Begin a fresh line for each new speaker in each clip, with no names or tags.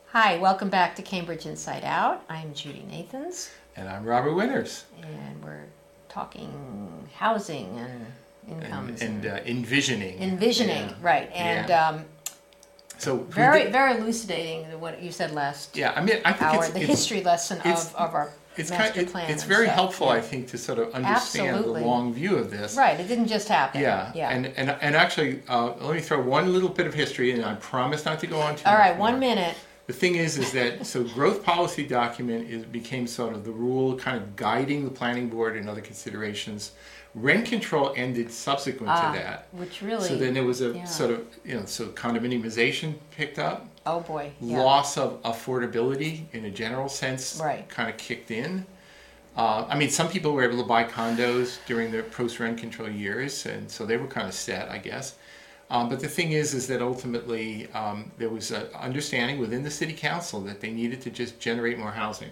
Hi, welcome back to Cambridge Inside Out. I'm Judy Nathans.
And I'm Robert Winters.
And we're talking housing and incomes.
And envisioning.
Envisioning, right. And
so
very elucidating what you said last
I think
the history lesson of our master plan.
It's very helpful, I think, to sort of understand the long view of this.
Right, it didn't just happen.
Yeah. And actually, let me throw one little bit of history, and I promise not to go on too much.
All right,
more.
1 minute.
The thing is that, so growth policy document became sort of the rule kind of guiding the planning board and other considerations. Rent control ended subsequent to that.
Which really...
So then there was a sort of, so condominiumization picked up.
Oh boy. Yeah.
Loss of affordability in a general sense kind of kicked in. Some people were able to buy condos during the post-rent control years, and so they were kind of set, I guess. But the thing is that ultimately there was an understanding within the city council that they needed to just generate more housing.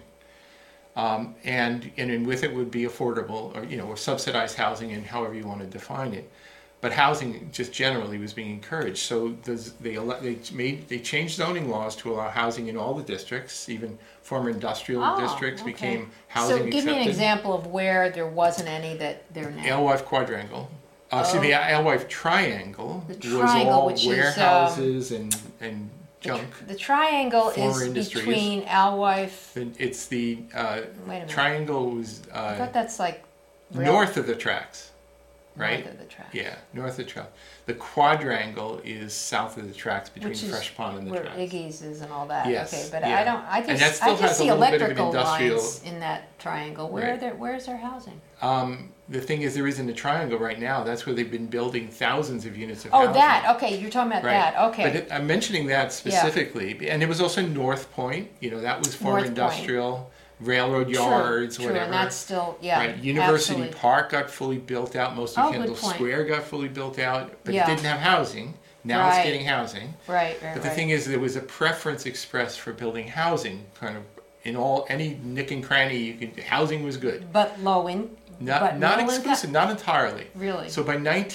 And with it would be affordable or subsidized housing, and however you want to define it. But housing just generally was being encouraged. So they changed zoning laws to allow housing in all the districts, even former industrial districts became housing accepted.
So give me an example of where there wasn't any that there now.
Alewife Quadrangle. Alewife Triangle was all warehouses and junk.
The triangle is
industries.
Between Alewife...
It's the triangle was...
I thought that's like...
north of the tracks, right?
North of the tracks.
Yeah, north of the tracks. The quadrangle is south of the tracks between Fresh Pond and the
where
tracks.
Iggy's is and all that.
Yes.
Okay, but
yeah.
I just see electrical lines in that triangle. Where's their housing?
The thing is, there isn't a triangle right now. That's where they've been building thousands of units of housing.
Oh, that. Okay, you're talking about that. Okay.
But I'm mentioning that specifically. And it was also North Point. That was former industrial, railroad yards, whatever.
And that's still,
University
absolutely.
Park got fully built out. Most of Kendall Square got fully built out. But it didn't have housing. Now it's getting housing.
Right.
But the thing is, there was a preference expressed for building housing, kind of in any nick and cranny. Housing was good.
But low in.
Not exclusive, not entirely.
Really?
So by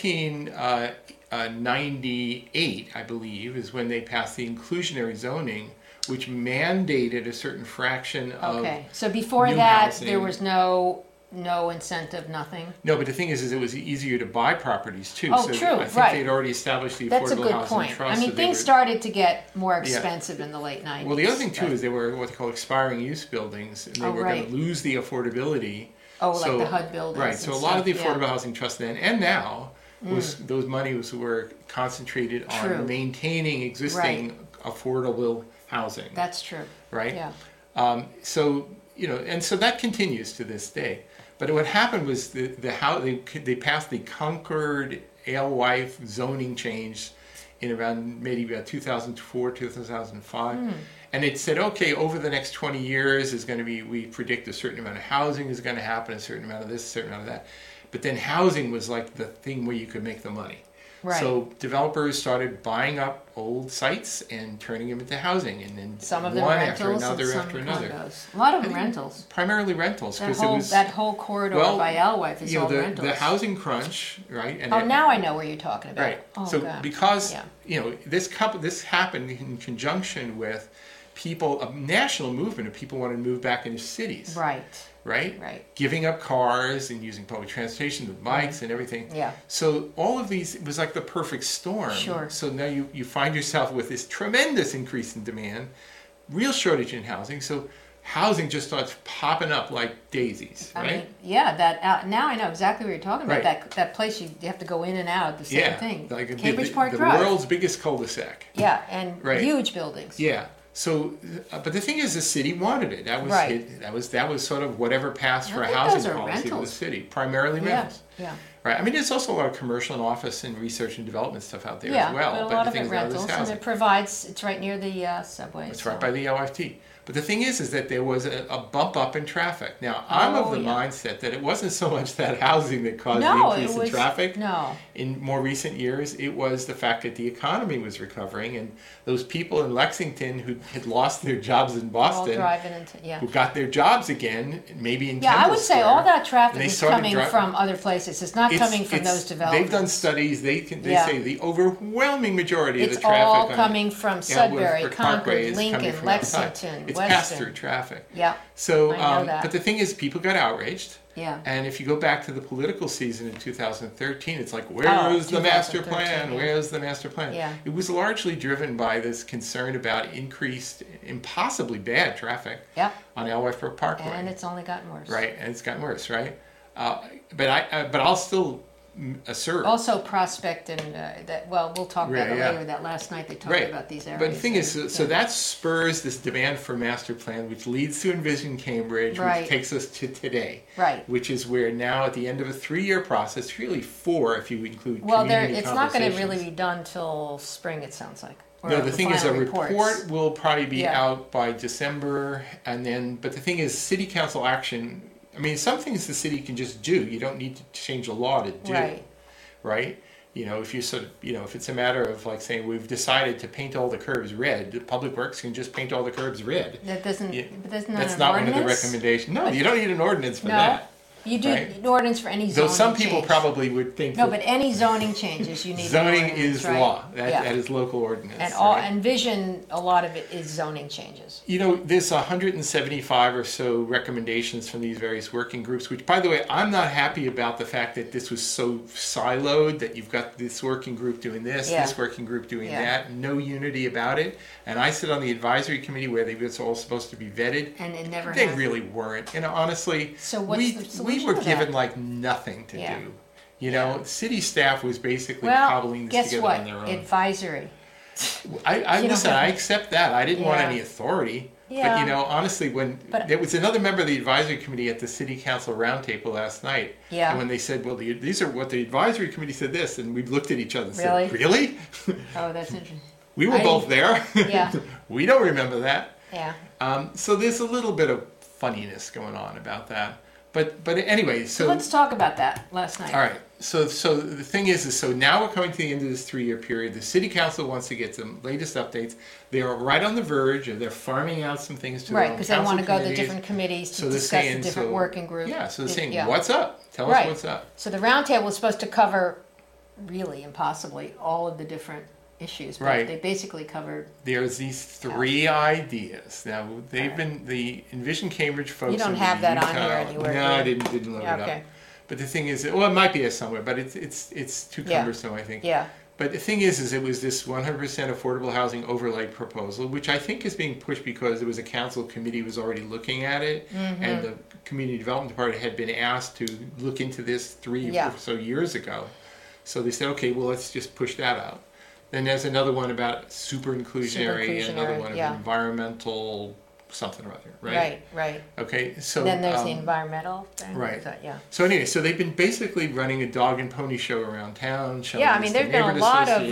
1998, I believe, is when they passed the inclusionary zoning, which mandated a certain fraction of
Okay. So before that, housing. There was no incentive, nothing?
No, but the thing is it was easier to buy properties, too.
Oh,
so
true,
I think they'd already established the Affordable Housing Trust.
Things started to get more expensive in the late 90s.
Well, the other thing, too, is they were what they call expiring use buildings, and they were going to lose the affordability.
Like the HUD buildings.
Right, so a lot of the Affordable Housing Trust then and now those monies were concentrated on maintaining existing affordable housing.
That's true.
Right? Yeah. So that continues to this day. But what happened was they passed the Concord Alewife zoning change in around maybe about 2004, 2005. And it said, okay, over the next 20 years is going to be, we predict a certain amount of housing is going to happen, a certain amount of this, a certain amount of that. But then housing was like the thing where you could make the money.
Right.
So developers started buying up old sites and turning them into housing, and then
some of them
one
rentals
after another
and some
after another.
Condos. A lot of them rentals.
Primarily rentals, because
that whole corridor by Alewife is all rentals.
The housing crunch, right? And
now I know where you're talking about.
Right.
Oh,
so
God.
because this happened in conjunction with a national movement of people wanting to move back into cities. Right? Giving up cars and using public transportation, the bikes and everything.
Yeah.
So all of these, it was like the perfect storm.
Sure.
So now you find yourself with this tremendous increase in demand, real shortage in housing. So housing just starts popping up like daisies, right?
Now I know exactly what you're talking about.
Right.
That place you have to go in and out, the same thing.
Like
Cambridge Park
the
Drive.
The world's biggest cul-de-sac.
Yeah, and huge buildings.
Yeah. So, but the thing is, the city wanted it. That was that was sort of whatever passed for a housing policy of the city, primarily rentals.
Yeah.
Right. There's also a lot of commercial and office and research and development stuff out there as well.
But a lot of it rentals, and it's right near the subway.
It's right by the LFT. But the thing is that there was a bump up in traffic. Now, I'm of the mindset that it wasn't so much that housing that caused the increase in traffic.
No.
In more recent years, it was the fact that the economy was recovering, and those people in Lexington who had lost their jobs in Boston, who got their jobs again, maybe in Kendall
I would say
Square,
all that traffic is coming from other places. It's not coming from those developments.
They've done studies. They say the overwhelming majority of the traffic.
It's all coming from Sudbury, Concord, Lincoln, Lexington,
it's
Weston.
pass-through traffic.
Yeah.
So,
I know that.
but the thing is, people got outraged.
Yeah.
And if you go back to the political season in 2013, it's like, where's the master plan?
Yeah.
Where's the master plan?
Yeah.
It was largely driven by this concern about increased, impossibly bad traffic on Alewife Parkway.
And it's only gotten worse.
Right, and it's gotten worse, right? But I'll still assert.
Also, Prospect and we'll talk about it later. That last night they talked about these areas.
But the thing is, so that spurs this demand for master plan, which leads to Envision Cambridge, which takes us to today, which is where now at the end of a 3-year process, really 4 if you include community
it's not going to really be done till spring. It sounds like.
No, the thing is, a report will probably be out by December, but the thing is, city council action. I mean, some things the city can just do. You don't need to change a law to do, right? You know, if if it's a matter of like saying we've decided to paint all the curbs red, Public Works can just paint all the curbs red.
That doesn't.
That's not one of the recommendations. No, you don't need an ordinance for that.
You do an ordinance for any zoning.
Though some people probably would think.
No, but any zoning changes, you need.
Zoning is law. That is local ordinance.
And Envision, a lot of it is zoning changes.
You know, there's 175 or so recommendations from these various working groups. Which, by the way, I'm not happy about the fact that this was so siloed. That you've got this working group doing this, this working group doing that. No unity about it. And I sit on the advisory committee where they were all supposed to be vetted.
And it never.
They really weren't. And honestly,
so what's the solution?
We were given like nothing to do. You know, city staff was basically cobbling this together on their own.
Advisory.
I accept that. I didn't want any authority. But you know, honestly, there was another member of the advisory committee at the city council roundtable last night, and when they said, "Well, these are what the advisory committee said," this, and we looked at each other and said, "Really?"
Oh, that's interesting.
We were both there.
Yeah.
We don't remember that.
Yeah.
So there's a little bit of funniness going on about that. But anyway, so
let's talk about that last night.
All right. So the thing is so now we're coming to the end of this 3-year period. The city council wants to get some latest updates. They are right on the verge, or they're farming out some things to their own
because they want to go to the different committees to discuss the different working groups.
Yeah. So they're saying, "What's up? Tell us what's up."
So the roundtable was supposed to cover, really and possibly, all of the different issues, but they basically covered.
There's these 3 ideas. Now they've been the Envision Cambridge folks.
You don't have that on here anywhere.
No, I didn't load it up. But the thing is, it might be there somewhere, but it's too cumbersome, I think.
Yeah.
But the thing is it was this 100% affordable housing overlay proposal, which I think is being pushed because there was a council committee was already looking at it, and the community development department had been asked to look into this 3 or so years ago. So they said, okay, well, let's just push that out. Then there's another one about super inclusionary, and another one about environmental something or other, right?
Right.
Okay, so
then there's the environmental thing.
Right. So anyway, so they've been basically running a dog and pony show around town. Showing
there've been a lot of.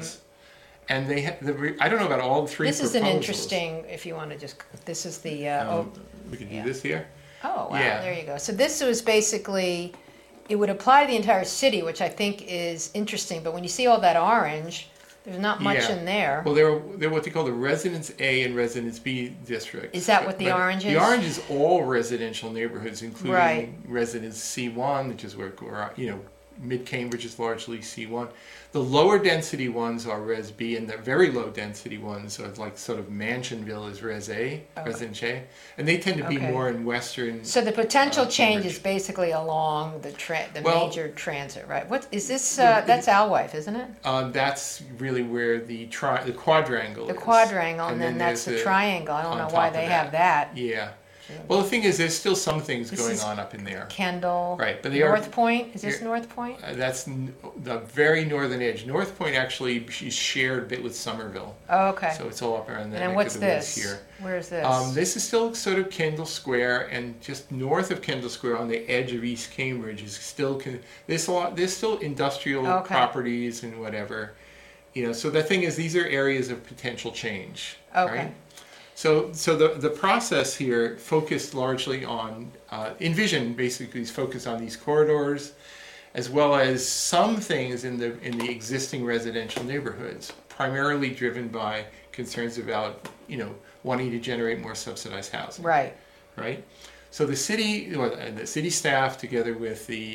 And they I don't know about all 3
This
proposals.
is an interesting. If you want to just, this is the.
We can do this here.
Oh wow! Yeah. There you go. So this was basically. It would apply to the entire city, which I think is interesting. But when you see all that orange. There's not much in there.
Well, they're what they call the Residence A and Residence B districts.
Is that what the orange is?
The orange is all residential neighborhoods, including Residence C1, which is where mid-Cambridge is largely C1. The lower density ones are Res B, and the very low density ones are like sort of Mansionville is Res A, Residence A, and they tend to be more in western.
So the potential change is basically along the major transit, right? What is this? That's Alewife, isn't it?
That's really where the quadrangle is.
The quadrangle, and then that's the triangle. I don't know why they have that.
Yeah. Well, the thing is, there's still some things going on up in there.
Kendall.
Right, but
North Point? Is this North Point?
That's the very northern edge. North Point actually is shared a bit with Somerville.
Oh, okay.
So it's all up around that.
And what's this? Here. Where's this?
This is still sort of Kendall Square, and just north of Kendall Square, on the edge of East Cambridge, is still there's still industrial properties and whatever. So the thing is, these are areas of potential change.
Okay.
Right? So the process here focused largely on Envision. Basically, is focused on these corridors, as well as some things in the existing residential neighborhoods, primarily driven by concerns about wanting to generate more subsidized housing.
Right.
Right. So the city staff, together with the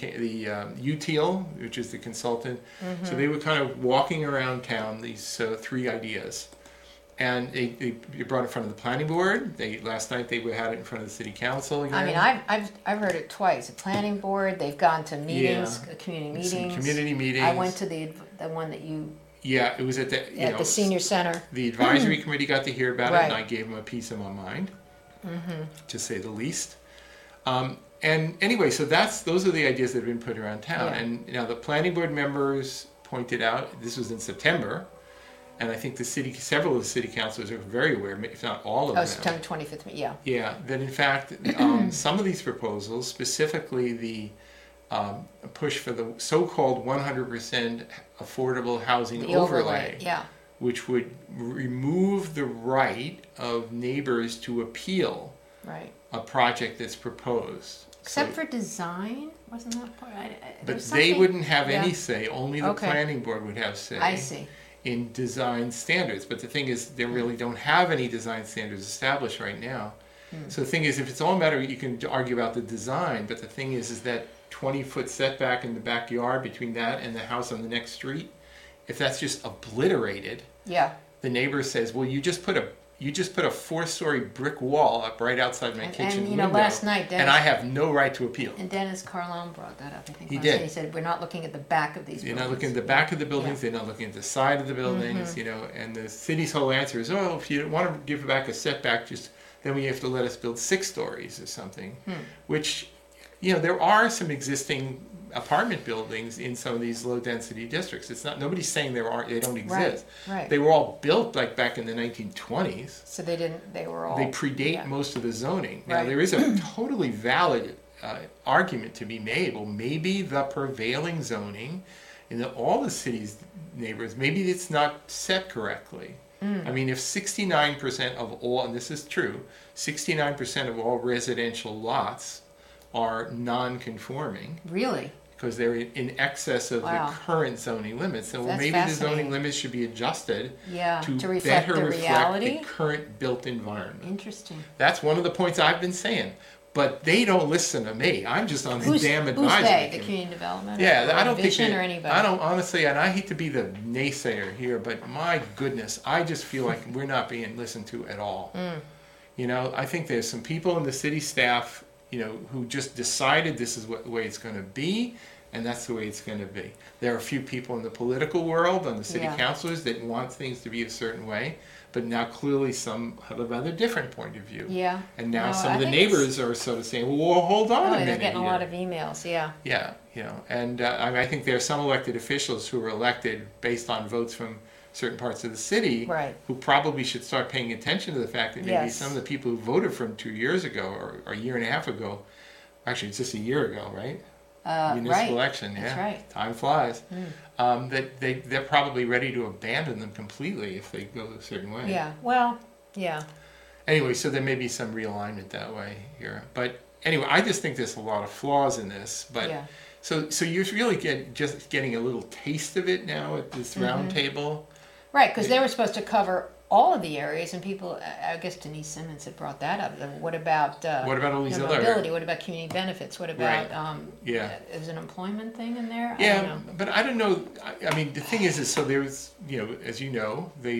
UTEAL, which is the consultant, so they were kind of walking around town these three ideas, and they brought it in front of the planning board. Last night they had it in front of the city council again.
I mean, I've heard it twice. The planning board. They've gone to meetings, community meetings.
Some community meetings.
I went to the one that you.
Yeah, it was at the
senior center.
The advisory committee got to hear about it, and I gave them a piece of my mind, to say the least. And anyway, so those are the ideas that have been put around town. Yeah. And now the planning board members pointed out, this was in September, and I think several of the city councilors are very aware, if not all of them.
September 25th, yeah.
Yeah, that in fact, some of these proposals, specifically the push for the so-called 100% affordable housing overlay, which would remove the right of neighbors to appeal a project that's proposed.
Except for design, wasn't that part?
But they wouldn't have any say. Only the planning board would have say.
I see.
In design standards. But the thing is, they really don't have any design standards established right now. So the thing is, if it's all a matter, you can argue about the design, but the thing is that 20-foot setback in the backyard between that and the house on the next street, if that's just obliterated, the neighbor says, well, you just put a 4-story brick wall up right outside my kitchen window,
last night,
and I have no right to appeal.
And Dennis Carlone brought that up, I think.
He did.
He said, we're not looking at the back of these buildings.
They're not looking at the back of the buildings, they're not looking at the side of the buildings, and the city's whole answer is, if you want to give back a setback, then we have to let us build 6 stories or something, which, there are some existing apartment buildings in some of these low density districts. It's not, nobody's saying they don't exist.
Right.
They were all built back in the 1920s.
So they
predate most of the zoning. Now there is a totally valid argument to be made. Well, maybe the prevailing zoning in all the city's neighborhoods, maybe it's not set correctly. I mean, if 69% of all, and this is true, 69% of all residential lots are non-conforming.
Really?
Because they're in excess of the current zoning limits. So maybe the zoning limits should be adjusted to
reflect
better
the reality?
reflect the current built environment.
Interesting.
That's one of the points I've been saying. But they don't listen to me. I'm just on the damn advisory.
Who's they? The community development?
Yeah, I don't
think
or
anybody.
I don't honestly, and I hate to be the naysayer here, but my goodness, I just feel like we're not being listened to at all. I think there's some people in the city staff, who just decided this is the way it's going to be, and that's the way it's going to be. There are a few people in the political world, on the city councilors, that want things to be a certain way, but now clearly some have a rather different point of view.
Yeah.
And now some of the neighbors are sort of saying, well, hold on a minute.
They're getting a lot of emails,
Yeah, and I think there are some elected officials who were elected based on votes from certain parts of the city who probably should start paying attention to the fact that maybe some of the people who voted from 2 years ago or a year and a half ago, actually it's just a year ago, right? Municipal election,
That's right.
Time flies. That they're probably ready to abandon them completely if they go a certain way.
Yeah, well, yeah.
Anyway, so there may be some realignment that way here. But anyway, I just think there's a lot of flaws in this. But so you're really just getting a little taste of it now at this round table.
Right, because they were supposed to cover all of the areas, and people, I guess Denise Simmons had brought that up. What about
all these other
mobility? What about community benefits? What about is an employment thing in there?
Yeah, I don't know. But I don't know. I mean, the thing is so there's as you know, they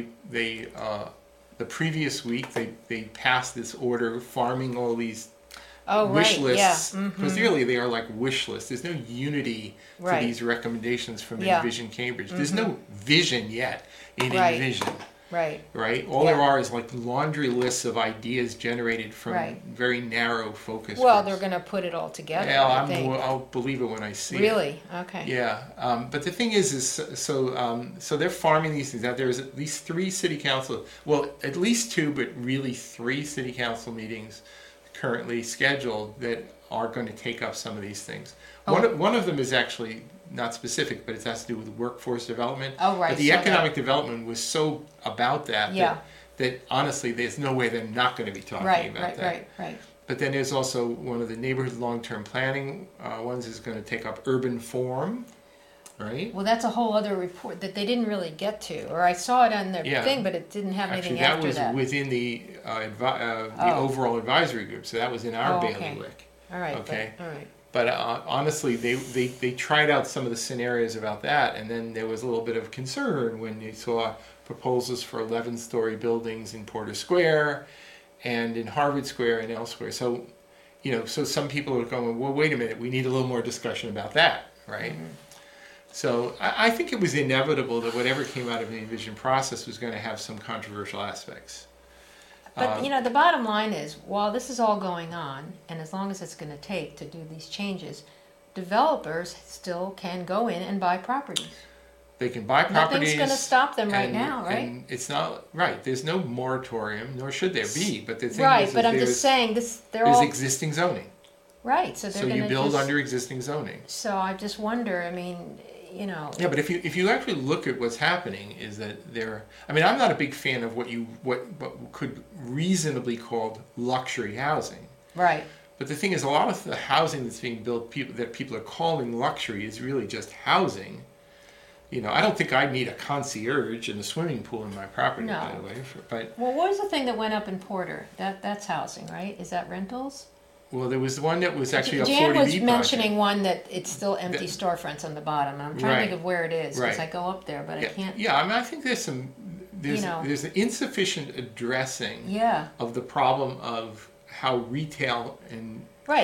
the previous week they passed this order farming all these wish lists, because really they are like wish lists. There's no unity to these recommendations from Envision Cambridge. There's no vision yet in Envision. Right. All there are is like laundry lists of ideas generated from very narrow focus.
Well, they're going to put it all together.
Yeah, I'll believe it when I see it.
Really? Okay.
Yeah. But the thing is so they're farming these things out. There's at least 3 city council. Well, at least 2, but really 3 city council meetings currently scheduled that are going to take up some of these things. One of them is actually not specific, but it has to do with workforce development.
Oh, right.
But the economic development was so about that honestly, there's no way they're not going to be talking about that.
Right.
But then there's also one of the neighborhood long-term planning ones is going to take up urban form. right?
Well, that's a whole other report that they didn't really get to, or I saw it on their thing, but it didn't have anything after that.
That was within the overall advisory group, so that was in our bailiwick.
All right.
Okay.
All right.
But honestly, they tried out some of the scenarios about that, and then there was a little bit of concern when you saw proposals for 11-story buildings in Porter Square and in Harvard Square and elsewhere. So, so some people are going, well, wait a minute, we need a little more discussion about that, right? Mm-hmm. So I think it was inevitable that whatever came out of the Envision process was going to have some controversial aspects.
But, the bottom line is, while this is all going on, and as long as it's going to take to do these changes, developers still can go in and buy properties.
They can buy properties.
Nothing's going to stop them right now, right?
And it's not, right, there's no moratorium, nor should there be. But the thing
is but I'm just saying, there's
existing zoning.
Right, so they're going to
you build under existing zoning.
So I just wonder,
Yeah, but if you actually look at what's happening, is that I'm not a big fan of what could reasonably called luxury housing.
Right.
But the thing is, a lot of the housing that's being built, that people are calling luxury, is really just housing. I don't think I'd need a concierge and a swimming pool in my property, by the way.
Well, what was the thing that went up in Porter? That's housing, right? Is that rentals?
Well, there was one that was actually a 40B
Jan was
project.
mentioning one that it's still empty storefronts on the bottom, and I'm trying to think of where it is because I go up there, but I can't.
Yeah, I think there's there's an insufficient addressing of the problem of how retail and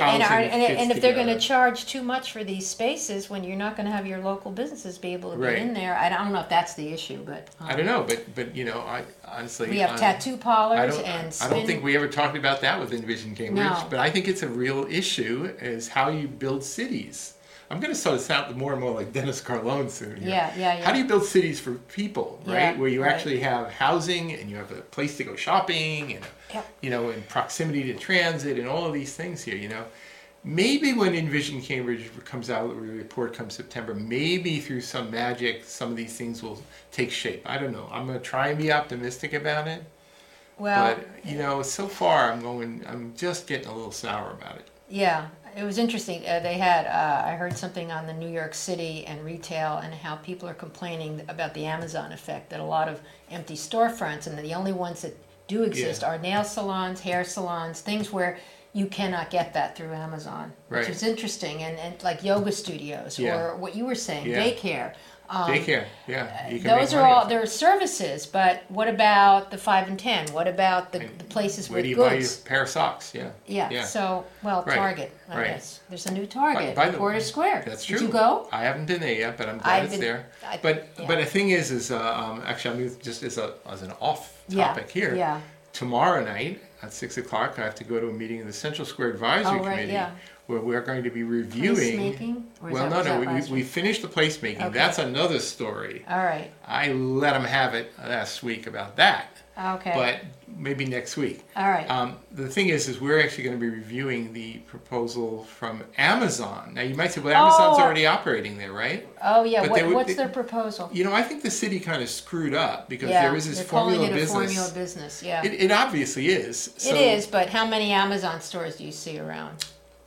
and if they're going to charge too much for these spaces when you're not going to have your local businesses be able to be in there, I don't know if that's the issue, but
I don't know, but I honestly
we have tattoo parlors
I don't think we ever talked about that with Envision Cambridge, but I think it's a real issue is how you build cities. I'm going to sort of sound more and more like Dennis Carlone soon.
Yeah.
How do you build cities for people, right? Where you actually have housing and you have a place to go shopping and in proximity to transit and all of these things here, Maybe when Envision Cambridge comes out, the report comes September, maybe through some magic, some of these things will take shape. I don't know. I'm going to try and be optimistic about it.
Well,
but, so far I'm just getting a little sour about it.
Yeah. It was interesting. They had, I heard something on the New York City and retail and how people are complaining about the Amazon effect, that a lot of empty storefronts and the only ones that do exist are nail salons, hair salons, things where you cannot get that through Amazon, which is interesting, and like yoga studios or what you were saying, daycare.
Daycare,
those are all, they're services, but what about the 5 and 10? What about the places with goods?
Where do you buy your pair of socks?
Yeah. So, Target, I guess. There's a new Target in Porter Square.
That's true.
Did you go?
I haven't been there yet, but I'm glad it's there. But the thing is actually, I'm just as an off topic here.
Yeah.
Tomorrow night at 6:00, I have to go to a meeting of the Central Square Advisory Committee. Where we're going to be reviewing. We finished the placemaking. Okay. That's another story.
All right.
I let them have it last week about that.
Okay.
But maybe next week.
All right.
The thing is we're actually going to be reviewing the proposal from Amazon. Now you might say, well, Amazon's already operating there, right?
Oh yeah. What's their proposal?
I think the city kind of screwed up because there is this formula business.
Calling it a formula business. Yeah.
It obviously is.
It is, but how many Amazon stores do you see around?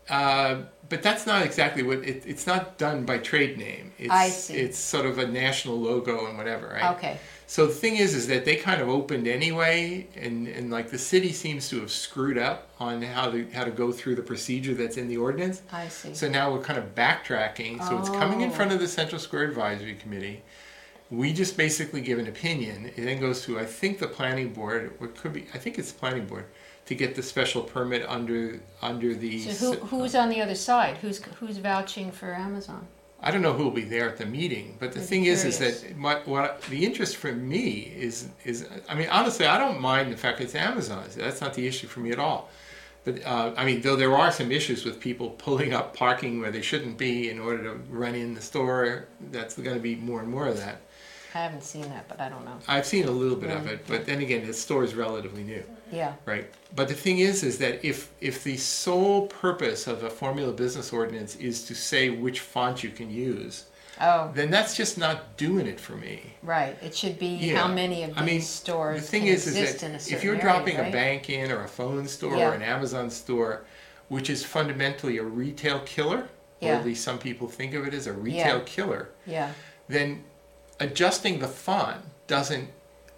But that's not exactly what it's not done by trade name.
I see.
It's sort of a national logo and whatever, right?
Okay.
So the thing is that they kind of opened anyway, and like the city seems to have screwed up on how to go through the procedure that's in the ordinance.
I see.
So now we're kind of backtracking. So it's coming in front of the Central Square Advisory Committee. We just basically give an opinion. It then goes to, I think, the planning board. I think it's the planning board, to get the special permit under the.
So who's on the other side? Who's vouching for Amazon?
I don't know who will be there at the meeting, but the thing is that what the interest for me is honestly, I don't mind the fact it's Amazon. That's not the issue for me at all. But though there are some issues with people pulling up parking where they shouldn't be in order to run in the store, that's going to be more and more of that.
I haven't seen that, but I don't know.
I've seen a little bit of it, but then again, the store is relatively new.
Yeah.
Right. But the thing is that if the sole purpose of a formula business ordinance is to say which font you can use, then that's just not doing it for me.
Right. It should be how many of these stores
the thing
can
is
exist
that
in a certain
if you're
area,
dropping
right?
a bank in or a phone store or an Amazon store, which is fundamentally a retail killer, or
Yeah.
at least some people think of it as a retail killer,
Yeah.
then adjusting the font doesn't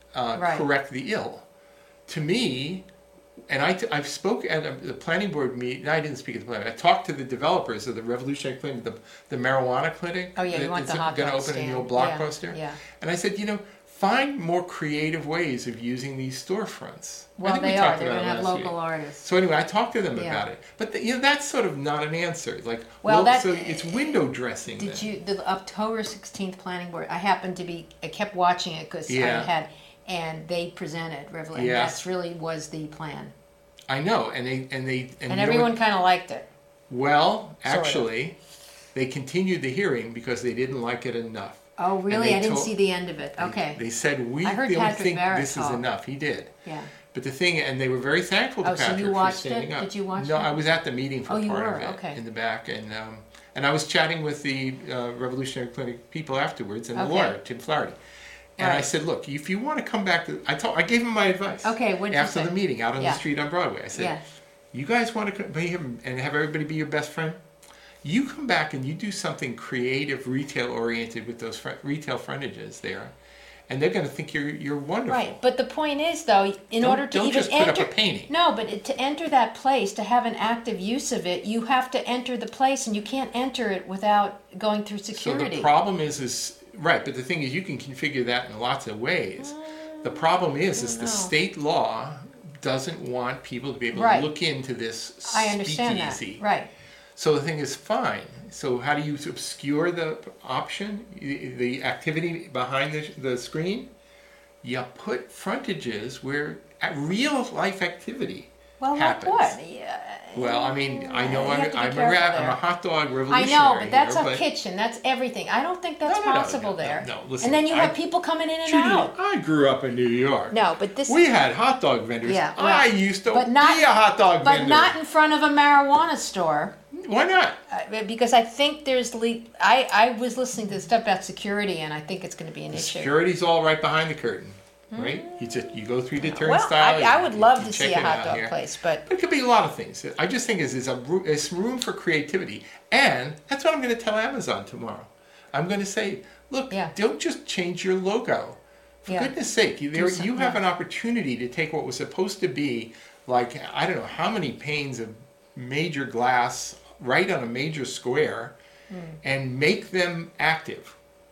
correct the ill. To me, and I spoke at the planning board meeting. No, I didn't speak at the planning. I talked to the developers of the Revolutionary Clinic, the marijuana clinic.
Oh yeah, you want the hot
going to
dog
open
stand.
in the old Blockbuster.
Yeah.
And I said, find more creative ways of using these storefronts.
Well,
I think we
they are.
talked
They're
about
going to
it
have
last
local
week.
artists.
So anyway, I talked to them
Yeah.
about it. But that's sort of not an answer. Like,
Well,
so it's window dressing.
Did
then.
you the October 16th planning board? I happened to be. I kept watching it because
Yeah.
I had, and they presented Revolution.
Yeah.
That's really was the plan,
I know, and
everyone kind of liked it.
Well,
Sort of.
actually, they continued the hearing because they didn't like it enough.
Oh, really?
they
I didn't
told-
see the end of it. Okay.
They said we
I heard
don't
Patrick
think
Barrett
this is
talk.
enough. He did.
Yeah.
But the thing, and they were very thankful to
Oh, so you
Patrick for
watched
standing
it?
up.
Did you watch
No,
it?
I was at the meeting for
Oh, you
part
were?
of it
Okay.
in the back, and I was chatting with the Revolutionary Clinic people afterwards and the
Okay.
lawyer Tim Flaherty. And I
Right.
said, look, if you want to come back to, I gave him my advice.
Okay, what'd you
after
say?
the meeting out on
Yeah.
the street on Broadway, I said,
Yeah.
you guys want to be here and have everybody be your best friend? You come back and you do something creative, retail oriented with those retail frontages there, and they're going to think you're wonderful.
Right, but the point is, though, in order to
don't
even
just put
enter,
up a painting.
No, but to enter that place, to have an active use of it, you have to enter the place, and you can't enter it without going through security.
So the problem is right, but the thing is, you can configure that in lots of ways. The problem is the state law doesn't want people to be able
Right.
to look into this
I understand
speakeasy.
that. Right.
So the thing is, fine. So how do you obscure the option, the activity behind the screen? You put frontages where real life activity
Well,
happens.
like what? Yeah.
Well, I mean, I know
You have to be
I'm
careful
a
there.
hot dog
I
revolutionary.
know, but that's
here,
a kitchen. That's everything. I don't think that's
No,
possible there.
No, listen.
And then you have people coming in and
Judy,
out.
I grew up in New York.
No, but this.
We had hot dog vendors.
Yeah,
I
well,
used to
but not-
be a hot dog
But
vendor.
not in front of a marijuana store.
Why not?
Because I think there's I was listening to the stuff about security, and I think it's going to be an issue.
Security's all right behind the curtain, right? You go through the
Well,
turnstile.
I would love
you
to
check
see a
it
hot
out
dog
here.
place, but
It could be a lot of things. I just think there's room for creativity, and that's what I'm going to tell Amazon tomorrow. I'm going to say, look,
Yeah.
don't just change your logo. For
Yeah.
goodness sake, you have
yeah.
an opportunity to take what was supposed to be like, I don't know how many panes of major glass right on a major square and make them active.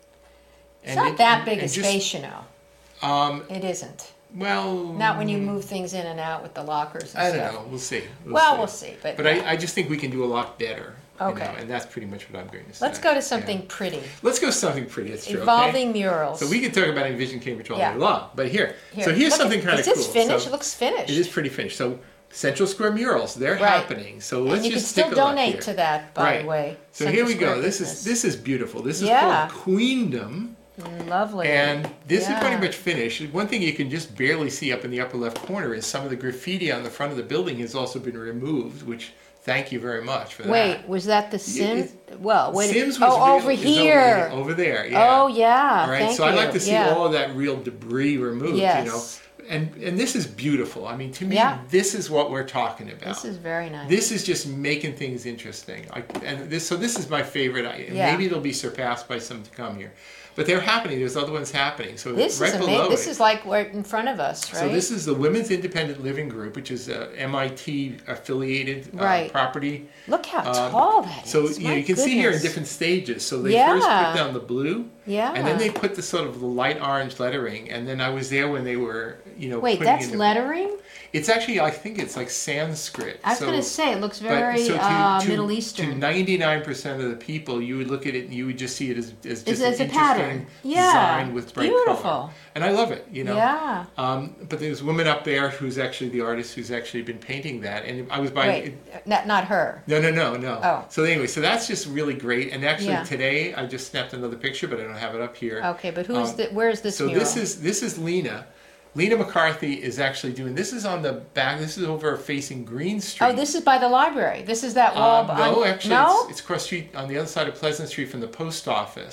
it's not that big a space, you know. It isn't.
Well,
Not when you move things in and out with the lockers and
I
stuff.
don't know. We'll see.
We'll see. But,
But I just think we can do a lot better.
Okay.
And that's pretty much what I'm going to say.
let's go to something
Yeah.
pretty.
Let's go to something pretty. That's true.
Evolving
okay?
murals.
So we can talk about Envision Cambridge all
Yeah.
day long. But so here's
look
something kind of cool.
Is this finished?
So
It looks finished.
it is pretty finished. So Central Square murals, they're
Right.
happening. So let's
and you can
just
still
take a look
donate
here.
to that, by
Right.
the way.
So
Central
here we
Square
go.
Business.
This is beautiful. This is
Yeah.
called Queendom.
Lovely.
And this is
Yeah.
pretty much finished. One thing you can just barely see up in the upper left corner is some of the graffiti on the front of the building has also been removed, which thank you very much for that.
Wait, was that the Sims? Well, wait.
Sims was
over
is
here.
Over there, yeah.
Oh yeah.
All right,
Thank
so
you.
I like to see
yeah.
all of that real debris removed,
Yes.
you know. And this is beautiful. I mean, to me,
Yeah.
this is what we're talking about.
This is very nice.
This is just making things interesting. So this is my favorite.
Yeah.
Maybe it'll be surpassed by some to come here. But they're happening. There's other ones happening. So
This
right
is
below
amazing. This
it,
is like right in front of us, right?
so this is the Women's Independent Living Group, which is a MIT affiliated
Right.
property.
Look how tall that is.
So
My
you can see here in
goodness.
different stages. So they
Yeah.
first put down the blue,
Yeah.
and then they put the sort of the light orange lettering. And then I was there when they were,
Wait,
putting
that's
in the,
lettering?
It's actually, I think it's like Sanskrit.
I was
So-
going to say, it looks
but
very
so to
Middle Eastern.
To 99% of the people, you would look at it and you would just see it as just
It's
an
as a
interesting
pattern. Yeah.
design with bright
Beautiful.
color. And I love it,
Yeah.
But there's a woman up there who's actually the artist who's actually been painting that. And I was by...
Wait, not her.
No.
Oh.
So anyway, so that's just really great. And actually
Yeah.
today I just snapped another picture, but I don't have it up here.
Okay, but where's this
So
mural?
this is Lena. Lena McCarthy is actually doing, this is on the back, this is over facing Green Street.
Oh, this is by the library. This is that wall.
No, actually,
no?
it's across the street on the other side of Pleasant Street from the post office.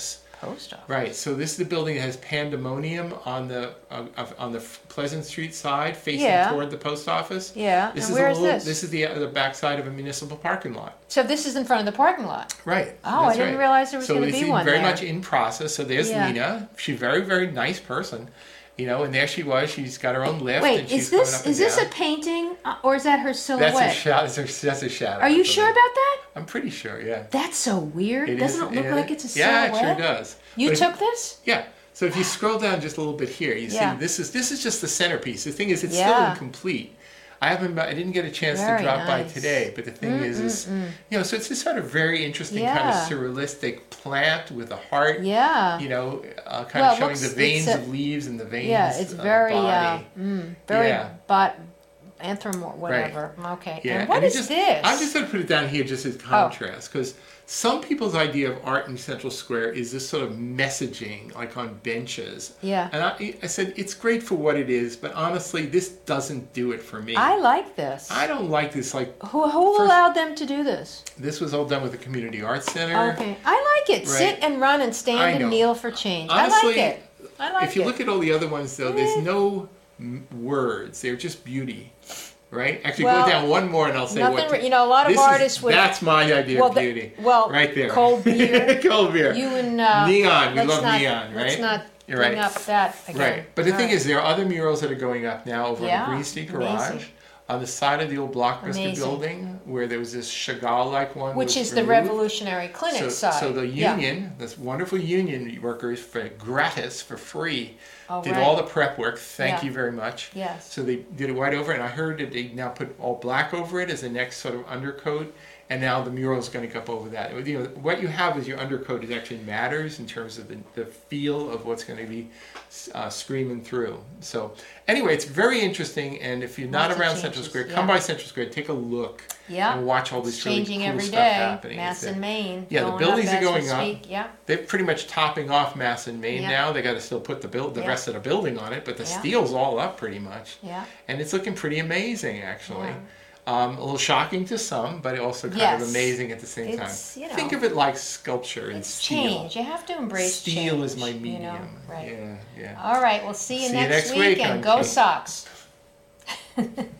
post office.
Right. So this is the building that has Pandemonium on the Pleasant Street side, facing toward the post office.
Yeah.
This
and
is
where is this?
This is the back side of a municipal parking lot.
So this is in front of the parking lot.
Right.
Oh, I didn't realize there was going to be one
very
there.
much in process. So there's Lena. She's a very, very nice person. You know, and there she was. She's got her own lift.
Wait,
and she's
is this a painting or is that her silhouette?
That's a shadow.
Are you sure about that?
I'm pretty sure, yeah.
That's so weird. Doesn't it look like it's a silhouette?
Yeah, it sure does.
You took this?
Yeah. So if you scroll down just a little bit here, you see this is just the centerpiece. The thing is, it's still incomplete. I didn't get a chance to drop by today, but the thing is, you know, so it's this sort of very interesting kind of surrealistic plant with a heart. Yeah. You know, kind of showing the veins of leaves and the veins.
Yeah, it's very
body.
Anthromorph, whatever.
Right.
Okay.
Yeah.
And what is this?
I'm just going to put it down here just as contrast, because some people's idea of art in Central Square is this sort of messaging, like on benches.
Yeah.
And I said, it's great for what it is, but honestly, this doesn't do it for me.
I like this.
I don't like this. Like,
who allowed them to do this?
This was all done with the Community Arts Center.
Okay. I like it. Right. Sit and run and stand and kneel for change.
Honestly,
I like it. I like it.
If you look at all the other ones, though, there's no words. They're just beauty. Right? Actually, go down one more and I'll say what.
You know, a lot of artists would.
That's my idea of beauty. Right there.
Cold beer.
Cold beer.
You and
neon. We love neon, right?
Let's not bring up that again.
Right. But the thing is, there are other murals that are going up now over on Green Street Garage. On the side of the old Blockbuster building, where there was this Chagall-like one.
Which is the Revolutionary Clinic side.
So the union, this wonderful union workers, for gratis, for free, did all the prep work. Thank you very much.
Yes.
So they did it white over, and I heard that they now put all black over it as the next sort of undercoat. And now the mural is going to go up over that. You know, what you have is your undercoat is actually matters in terms of the feel of what's going to be screaming through. So anyway, it's very interesting. And if you're not around Central Square, come by Central Square, take a look, and watch all this really cool stuff happening.
Mass and Main.
Yeah, the buildings are going up.
Yeah.
They're pretty much topping off Mass and Main now. They got to still put the rest of the building on it, but the steel's all up pretty much.
Yeah.
And it's looking pretty amazing, actually. Yeah. A little shocking to some, but also kind of amazing at the same time. You know, think of it like sculpture and steel.
Change. You have to embrace change.
Steel is my medium.
You know? Right.
Yeah.
All right. We'll see you next week and go Sox.